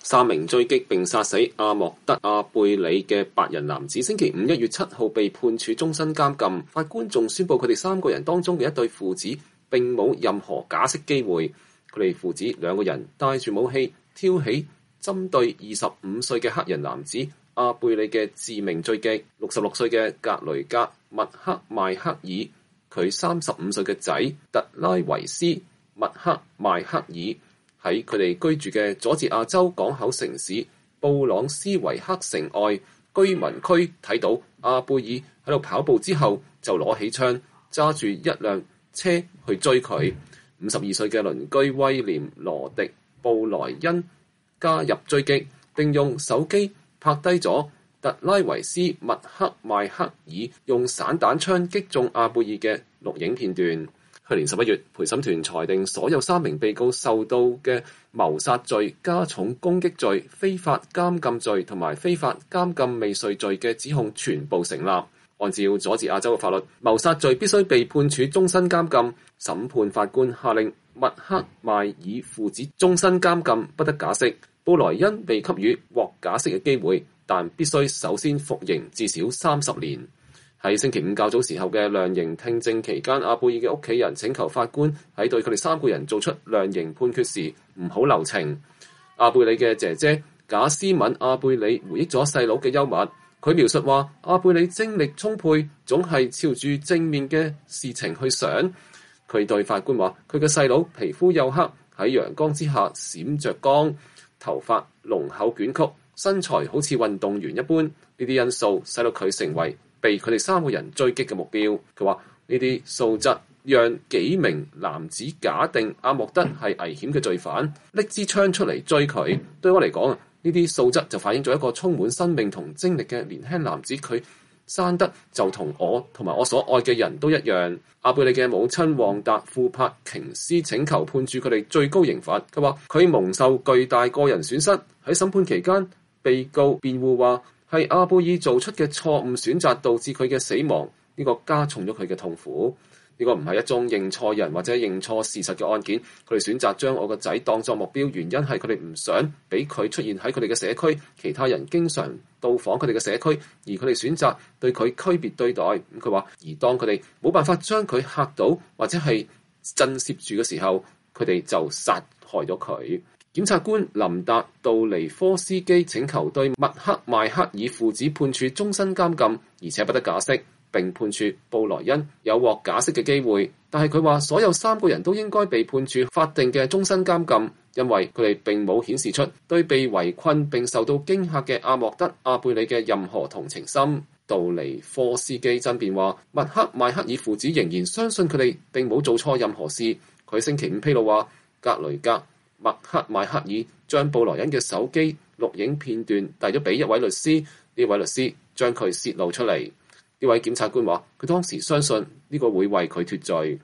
3名追擊並殺死阿莫德·阿貝里嘅白人男子，星期五1月7號被判處終身監禁。法官仲宣布佢哋3個人當中嘅一對父子並冇任何假釋機會。佢哋父子2個人帶住武器挑起針對25歲嘅黑人男子阿貝里嘅致命追擊。66歲嘅格雷格·麥克邁克爾，佢35歲嘅仔特拉維斯·麥克邁克爾喺佢哋居住嘅佐治亞州港口城市布朗斯維克城外居民區睇到阿貝爾喺度跑步之後，就攞起槍揸住一輛車去追佢。52歲嘅鄰居威廉·羅迪·布萊恩加入追擊，並用手機拍低咗特拉維斯·麥克邁克爾用散彈槍擊中阿貝爾嘅錄影片段。去年11月，陪審團裁定所有3名被告受到嘅謀殺罪、加重攻擊罪、非法監禁罪同埋非法監禁未遂罪嘅指控全部成立。按照佐治亞州嘅法律，謀殺罪必須被判處終身監禁。審判法官下令麥克邁爾父子終身監禁，不得假釋。布萊恩被給予獲假釋嘅機會，但必須首先服刑至少30年。喺星期五較早時候嘅量刑聽證期間，阿貝爾嘅屋企人請求法官喺對佢哋3個人做出量刑判決時唔好留情。阿貝里嘅姐姐賈斯敏·阿貝里回憶咗細佬嘅幽默，佢描述話：阿貝里精力充沛，總係朝住正面嘅事情去想。佢對法官話：佢嘅細佬皮膚黝黑，喺陽光之下閃着光，頭髮濃厚捲曲，身材好似運動員一般。呢啲因素使到佢成為被佢哋3個人追擊嘅目標。佢話呢啲素質讓幾名男子假定阿莫德係危險嘅罪犯，拎支槍出嚟追佢。對我嚟講，呢啲素質就反映咗一個充滿生命同精力嘅年輕男子，佢生得就同埋我所愛嘅人都一樣。阿貝里嘅母親旺達庫柏瓊斯請求判處佢哋最高刑罰。佢話佢蒙受巨大個人損失。喺審判期間，被告辯護話係阿貝爾做出嘅錯誤選擇導致佢嘅死亡，呢個加重咗佢嘅痛苦。呢個唔係一宗認錯人或者認錯事實嘅案件。佢哋選擇將我個仔當作目標，原因係佢哋唔想俾佢出現喺佢哋嘅社區。其他人經常到訪佢哋嘅社區，而佢哋選擇對佢區別對待。佢話，而當佢哋冇辦法將佢嚇到或者係震懾住嘅時候，佢哋就殺害咗佢。檢察官林達杜尼科斯基請求對麥克邁克爾父子判處終身監禁，而且不得假釋，並判處布萊恩有獲假釋嘅機會。但係佢話所有3個人都應該被判處法定嘅終身監禁，因為佢哋並冇顯示出對被圍困並受到驚嚇嘅阿莫德·阿貝里嘅任何同情心。杜尼科斯基爭辯話，麥克邁克爾父子仍然相信佢哋並冇做錯任何事。佢星期五披露話，格雷格麥克邁克爾將布萊恩嘅手機錄影片段遞咗俾一位律師，呢位律師將佢泄露出嚟。呢位檢察官話，佢當時相信呢個會為佢脫罪。